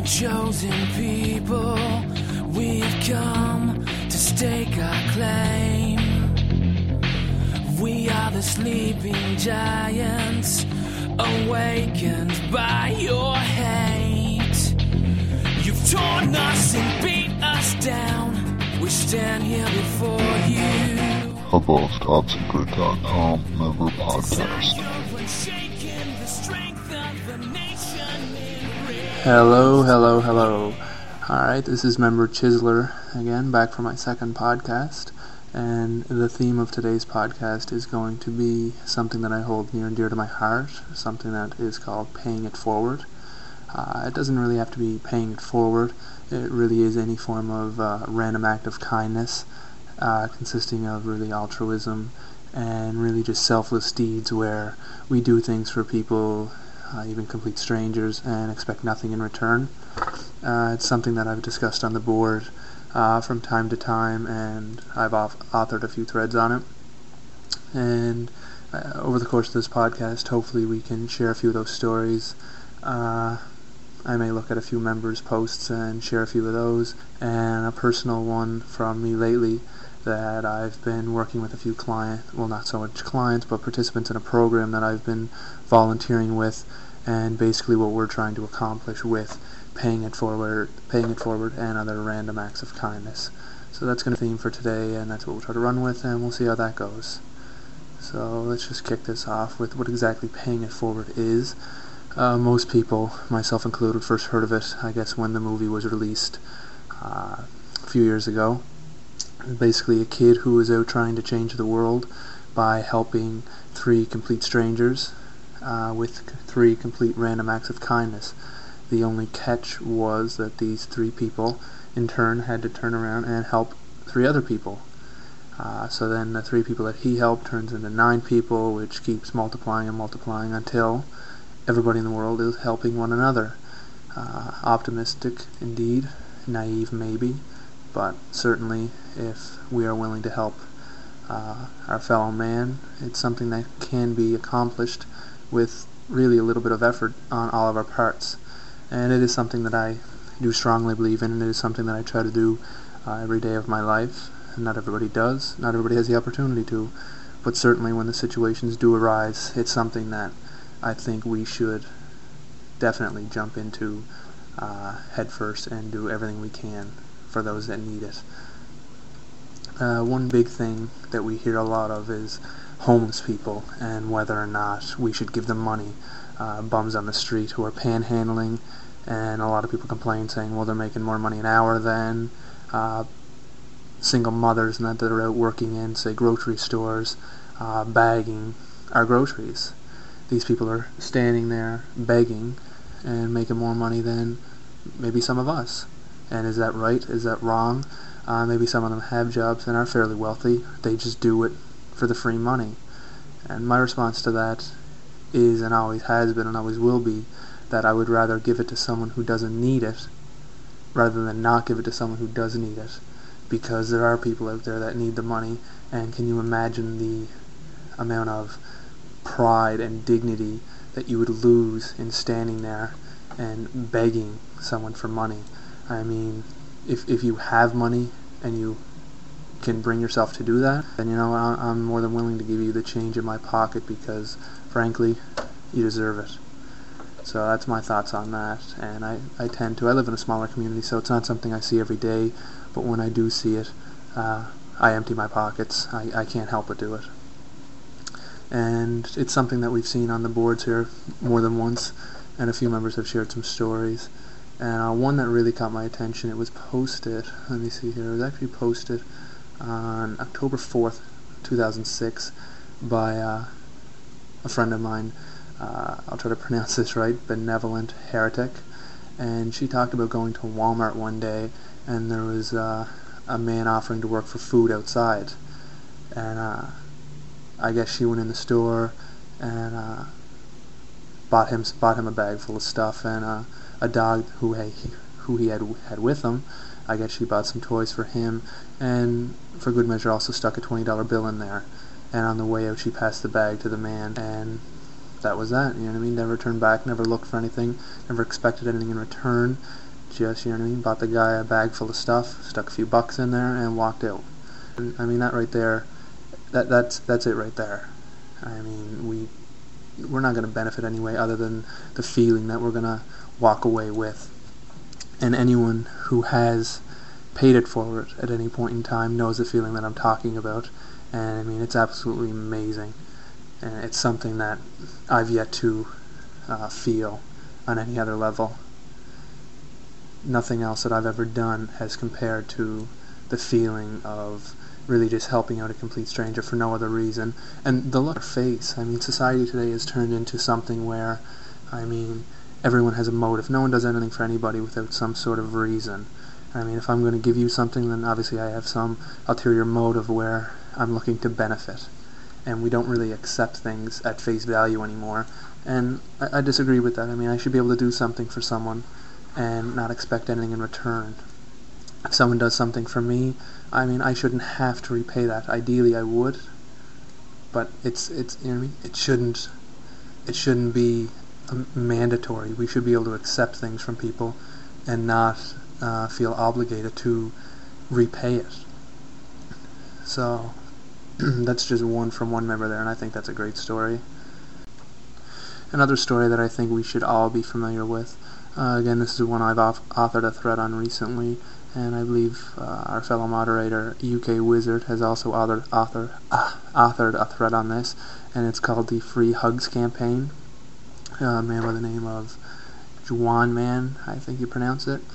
chosen people, we've come to stake our claim. We are the sleeping giants, awakened by your hate. You've torn us and beat us down. We stand here before you. AboveTopSecret.com member podcast. Hello. Alright, this is member Chisler again, back for my second podcast. And the theme of today's podcast is going to be something that I hold near and dear to my heart, something that is called paying it forward. It doesn't really have to be paying it forward. It really is any form of random act of kindness, consisting of really altruism and really just selfless deeds where we do things for people, even complete strangers, and expect nothing in return. It's something that I've discussed on the board from time to time, and I've authored a few threads on it. And over the course of this podcast, hopefully we can share a few of those stories. I may look at a few members' posts and share a few of those, and a personal one from me lately that I've been working with a few not so much clients, but participants in a program that I've been volunteering with, and basically what we're trying to accomplish with paying it forward, and other random acts of kindness. So that's going to be the theme for today, and that's what we'll try to run with, and we'll see how that goes. So let's just kick this off with what exactly paying it forward is. Most people, myself included, first heard of it, I guess, when the movie was released a few years ago. Basically a kid who was out trying to change the world by helping three complete strangers with three complete random acts of kindness. The only catch was that these three people in turn had to turn around and help three other people. So then the three people that he helped turns into 9 people, which keeps multiplying and multiplying until everybody in the world is helping one another. Optimistic indeed, naive maybe, but certainly if we are willing to help our fellow man, it's something that can be accomplished with really a little bit of effort on all of our parts. And it is something that I do strongly believe in, and it is something that I try to do every day of my life. And not everybody does, not everybody has the opportunity to, but certainly when the situations do arise, it's something that I think we should definitely jump into head first and do everything we can for those that need it. One big thing that we hear a lot of is homeless people and whether or not we should give them money. Bums on the street who are panhandling, and a lot of people complain saying, well, they're making more money an hour than single mothers and that are out working in, say, grocery stores, bagging our groceries. These people are standing there begging and making more money than maybe some of us. And is that right? Is that wrong? Maybe some of them have jobs and are fairly wealthy. They just do it for the free money. And my response to that is, and always has been and always will be, that I would rather give it to someone who doesn't need it rather than not give it to someone who does need it. Because there are people out there that need the money, and can you imagine the amount of pride and dignity that you would lose in standing there and begging someone for money? I mean, if you have money and you can bring yourself to do that, then I'm more than willing to give you the change in my pocket because, frankly, you deserve it. So that's my thoughts on that. And I live in a smaller community, so it's not something I see every day, but when I do see it, I empty my pockets. I can't help but do it. And it's something that we've seen on the boards here more than once, and a few members have shared some stories. And one that really caught my attention, it was posted, let me see here, it was actually posted on October 4th, 2006 by a friend of mine. I'll try to pronounce this right, Benevolent Heretic. And she talked about going to Walmart one day, and there was a man offering to work for food outside. And I guess she went in the store and bought him a bag full of stuff, and a dog who he had with him. I guess she bought some toys for him, and for good measure also stuck a $20 bill in there. And on the way out, she passed the bag to the man, and that was that. You know what I mean? Never turned back, never looked for anything, never expected anything in return. just, you know what I mean, bought the guy a bag full of stuff, stuck a few bucks in there, and walked out. I mean, that right there, that's it right there. I mean, we're not going to benefit anyway other than the feeling that we're going to walk away with. And anyone who has paid it forward at any point in time knows the feeling that I'm talking about. And I mean, it's absolutely amazing. And it's something that I've yet to feel on any other level. Nothing else that I've ever done has compared to the feeling of really just helping out a complete stranger for no other reason. And the look on their face, I mean, society today has turned into something where, I mean, everyone has a motive. No one does anything for anybody without some sort of reason. I mean, if I'm going to give you something, then obviously I have some ulterior motive where I'm looking to benefit. And we don't really accept things at face value anymore. And I disagree with that. I mean, I should be able to do something for someone and not expect anything in return. If someone does something for me, I mean, I shouldn't have to repay that. Ideally, I would, but it's you know what I mean? It shouldn't be mandatory. We should be able to accept things from people and not feel obligated to repay it. So that's just one from one member there, and I think that's a great story. Another story that I think we should all be familiar with. Again, this is one I've authored a thread on recently, and I believe our fellow moderator, UK Wizard, has also authored a thread on this, and it's called the Free Hugs Campaign. A man by the name of Juan Man, I think you pronounce it.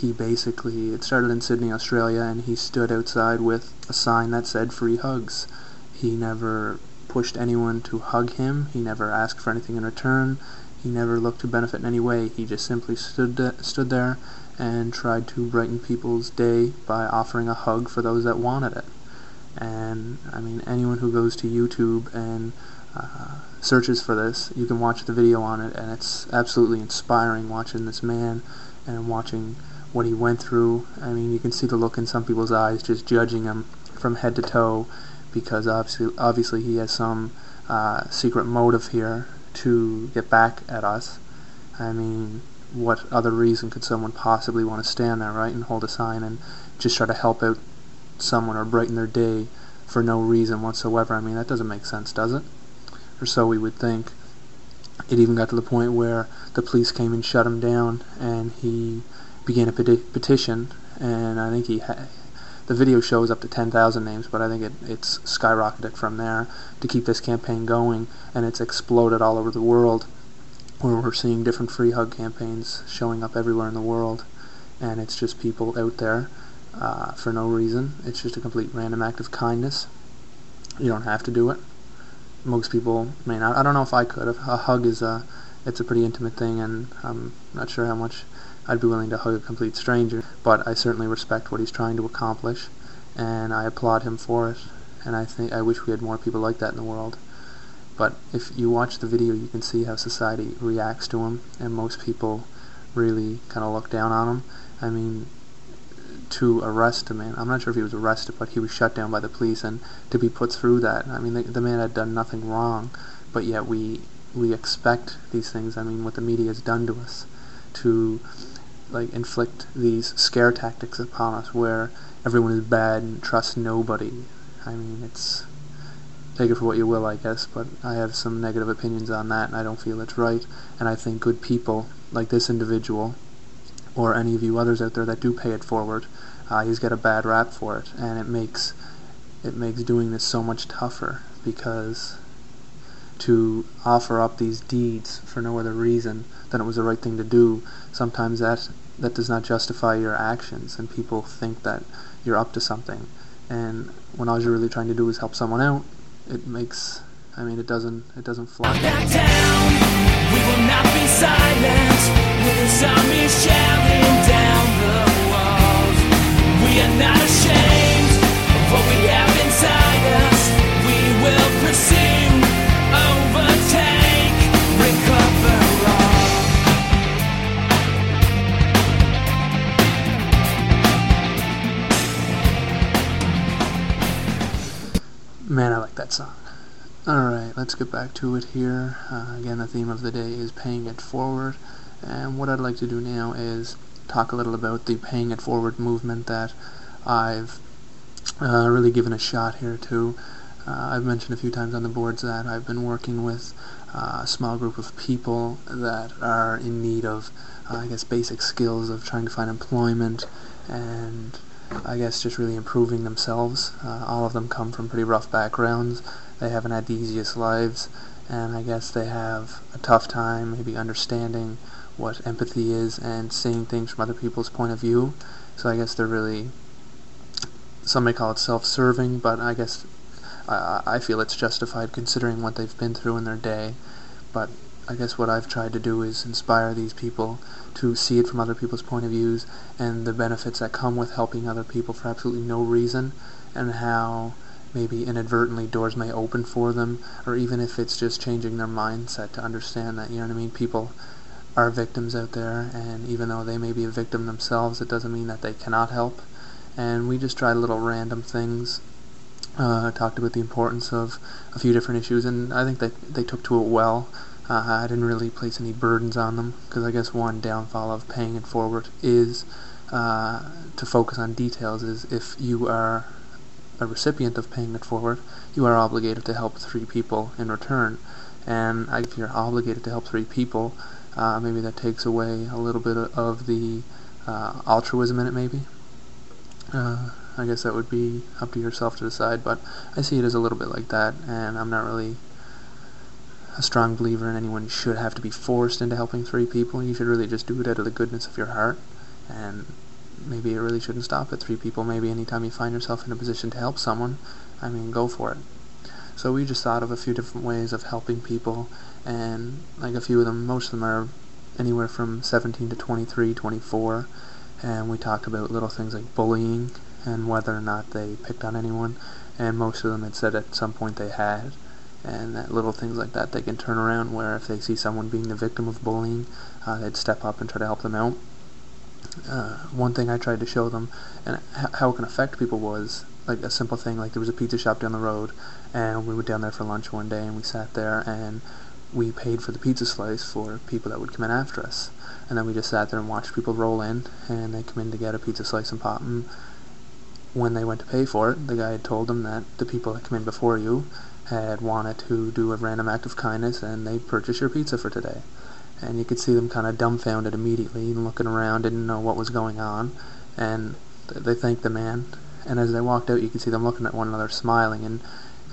It started in Sydney, Australia, and he stood outside with a sign that said Free Hugs. He never pushed anyone to hug him. He never asked for anything in return. He never looked to benefit in any way. He just simply stood there and tried to brighten people's day by offering a hug for those that wanted it. And I mean, anyone who goes to YouTube and searches for this, you can watch the video on it, and it's absolutely inspiring watching this man and watching what he went through. I mean, you can see the look in some people's eyes just judging him from head to toe, because obviously he has some secret motive here to get back at us. I mean, what other reason could someone possibly want to stand there, right, and hold a sign and just try to help out someone or brighten their day for no reason whatsoever? I mean, that doesn't make sense, does it? Or so we would think. It even got to the point where the police came and shut him down, and he began a petition, and I think the video shows up to 10,000 names, but I think it's skyrocketed from there to keep this campaign going, and it's exploded all over the world, where we're seeing different free hug campaigns showing up everywhere in the world, and it's just people out there for no reason. It's just a complete random act of kindness. You don't have to do it. Most people may not. I don't know if I could. A hug it's a pretty intimate thing, and I'm not sure how much I'd be willing to hug a complete stranger, but I certainly respect what he's trying to accomplish, and I applaud him for it, and I wish we had more people like that in the world. But if you watch the video, you can see how society reacts to him, and most people really kind of look down on him. I mean, to arrest a man, I'm not sure if he was arrested, but he was shut down by the police, and to be put through that, I mean, the man had done nothing wrong, but yet we expect these things. I mean, what the media has done to us, to inflict these scare tactics upon us where everyone is bad and trust nobody. I mean, take it for what you will, I guess, but I have some negative opinions on that, and I don't feel it's right. And I think good people like this individual, or any of you others out there that do pay it forward, he's got a bad rap for it, and it makes doing this so much tougher, because to offer up these deeds for no other reason than it was the right thing to do, sometimes that does not justify your actions, and people think that you're up to something, and when all you're really trying to do is help someone out, it doesn't fly. Back down, we will not be silent, with the zombies shouting down the walls. We are not ashamed of what we have inside us. We will pursue, overtake, recover all. Man, I like that song. Alright, let's get back to it here. Again, the theme of the day is paying it forward, and what I'd like to do now is talk a little about the Paying It Forward movement that I've really given a shot here too. I've mentioned a few times on the boards that I've been working with a small group of people that are in need of, basic skills of trying to find employment and just really improving themselves. All of them come from pretty rough backgrounds. They haven't had the easiest lives, and I guess they have a tough time maybe understanding what empathy is and seeing things from other people's point of view. So I guess they're really, some may call it self-serving, but I guess I feel it's justified considering what they've been through in their day. But I guess what I've tried to do is inspire these people to see it from other people's point of views and the benefits that come with helping other people for absolutely no reason, and how maybe inadvertently doors may open for them, or even if it's just changing their mindset to understand that, people are victims out there, and even though they may be a victim themselves, it doesn't mean that they cannot help. And we just tried little random things, talked about the importance of a few different issues, and I think that they took to it well. I didn't really place any burdens on them, because I guess one downfall of Paying It Forward is to focus on details. Is if you are a recipient of Paying It Forward, you are obligated to help 3 people in return. And if you're obligated to help 3 people, maybe that takes away a little bit of the altruism in it, maybe. I guess that would be up to yourself to decide, but I see it as a little bit like that, and I'm not really a strong believer in anyone should have to be forced into helping 3 people. You should really just do it out of the goodness of your heart, and maybe it really shouldn't stop at 3 people. Maybe anytime you find yourself in a position to help someone, go for it. So we just thought of a few different ways of helping people, and a few of them, most of them are anywhere from 17 to 23, 24, and we talked about little things like bullying and whether or not they picked on anyone, and most of them had said at some point they had, and that little things like that they can turn around, where if they see someone being the victim of bullying, they'd step up and try to help them out. One thing I tried to show them and how it can affect people was a simple thing, there was a pizza shop down the road, and we went down there for lunch one day, and we sat there and we paid for the pizza slice for people that would come in after us, and then we just sat there and watched people roll in, and they come in to get a pizza slice and pop, and when they went to pay for it, the guy had told them that the people that come in before you had wanted to do a random act of kindness, and they purchased your pizza for today. And you could see them kind of dumbfounded immediately and looking around, didn't know what was going on, and they thanked the man, and as they walked out you could see them looking at one another smiling, and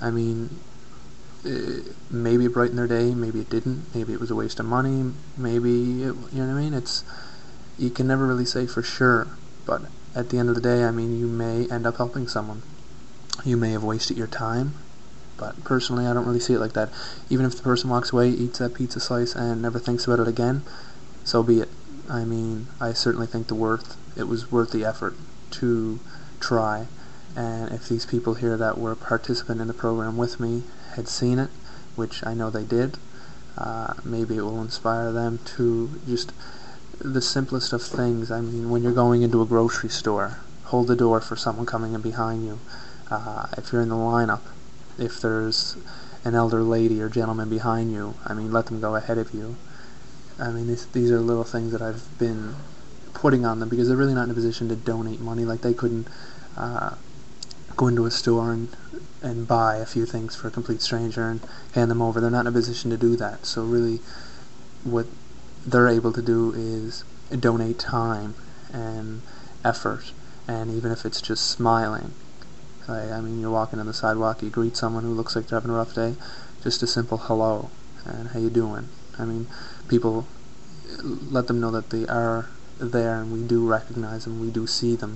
maybe it brightened their day, maybe it didn't, maybe it was a waste of money, maybe it, it's, you can never really say for sure, but at the end of the day, you may end up helping someone. You may have wasted your time, but personally I don't really see it like that. Even if the person walks away, eats that pizza slice, and never thinks about it again, so be it. I certainly think it was worth the effort to try, and if these people here that were a participant in the program with me had seen it, which I know they did, maybe it will inspire them to just the simplest of things. When you're going into a grocery store, hold the door for someone coming in behind you. If you're in the lineup, if there's an elder lady or gentleman behind you, let them go ahead of you. These are little things that I've been putting on them, because they're really not in a position to donate money. They couldn't go into a store and buy a few things for a complete stranger and hand them over. They're not in a position to do that. So really what they're able to do is donate time and effort, and even if it's just smiling. You're walking on the sidewalk, you greet someone who looks like they're having a rough day, just a simple hello and how you doing. People, let them know that they are there, and we do recognize them, we do see them.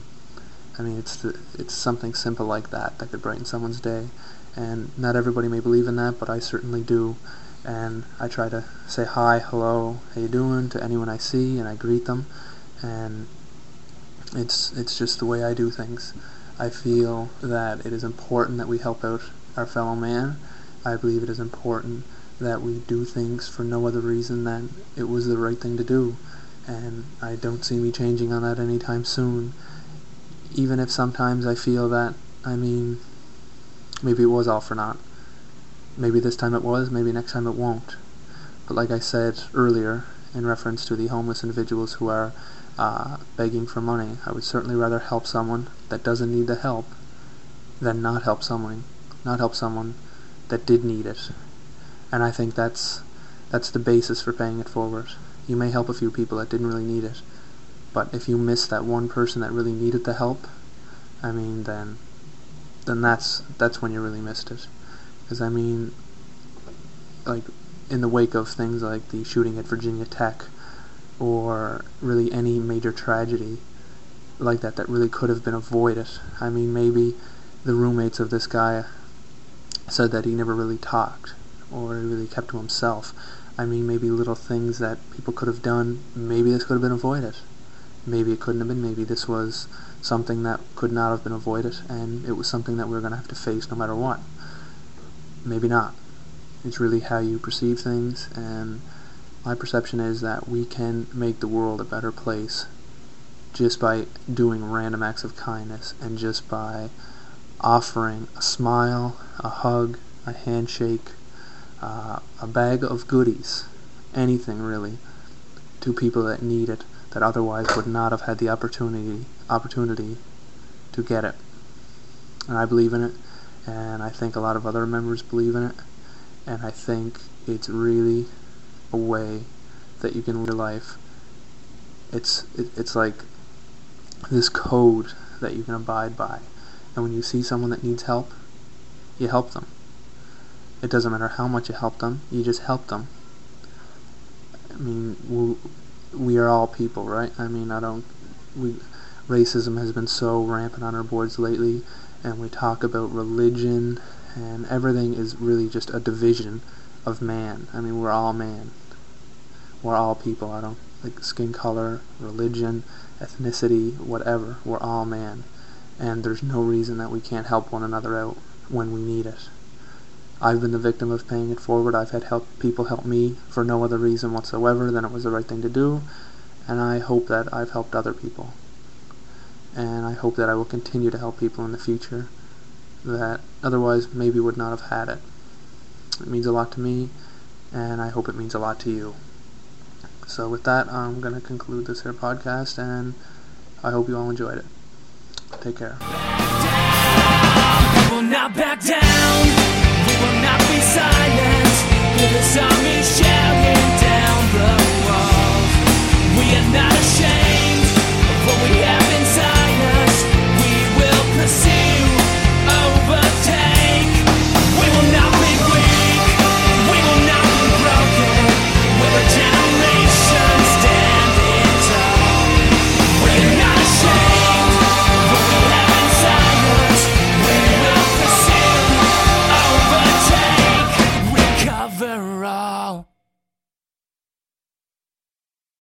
It's something simple like that could brighten someone's day, and not everybody may believe in that, but I certainly do. And I try to say hi, hello, how you doing to anyone I see, and I greet them, and it's just the way I do things. I feel that it is important that we help out our fellow man. I believe it is important that we do things for no other reason than it was the right thing to do, and I don't see me changing on that anytime soon, even if sometimes I feel that, maybe it was all for naught. Maybe this time it was, maybe next time it won't. But like I said earlier, in reference to the homeless individuals who are begging for money. I would certainly rather help someone that doesn't need the help than not help someone that did need it. And I think that's the basis for paying it forward. You may help a few people that didn't really need it, but if you miss that one person that really needed the help, I mean, then that's when you really missed it. Because I mean, like, in the wake of things like the shooting at Virginia Tech, or really any major tragedy like that really could have been avoided. I mean, maybe the roommates of this guy said that he never really talked, or he really kept to himself. I mean, maybe little things that people could have done, maybe this could have been avoided. Maybe it couldn't have been. Maybe this was something that could not have been avoided, and it was something that we were going to have to face no matter what. Maybe not. It's really how you perceive things, and my perception is that we can make the world a better place just by doing random acts of kindness, and just by offering a smile, a hug, a handshake, a bag of goodies, anything really, to people that need it, that otherwise would not have had the opportunity to get it. And I believe in it, and I think a lot of other members believe in it, and I think it's really a way that you can live your life. It's like this code that you can abide by, and when you see someone that needs help, you help them. It doesn't matter how much you help them, you just help them. I mean, we are all people, right? I mean, racism has been so rampant on our boards lately, and we talk about religion, and everything is really just a division of man. I mean, we're all man. We're all people. I don't like skin color, religion, ethnicity, whatever. We're all man. And there's no reason that we can't help one another out when we need it. I've been the victim of paying it forward. I've had people help me for no other reason whatsoever than it was the right thing to do, and I hope that I've helped other people. And I hope that I will continue to help people in the future that otherwise maybe would not have had it. It means a lot to me, and I hope it means a lot to you. So with that, I'm going to conclude this here podcast, and I hope you all enjoyed it. Take care. We will not back down. We will not be silent. With the zombies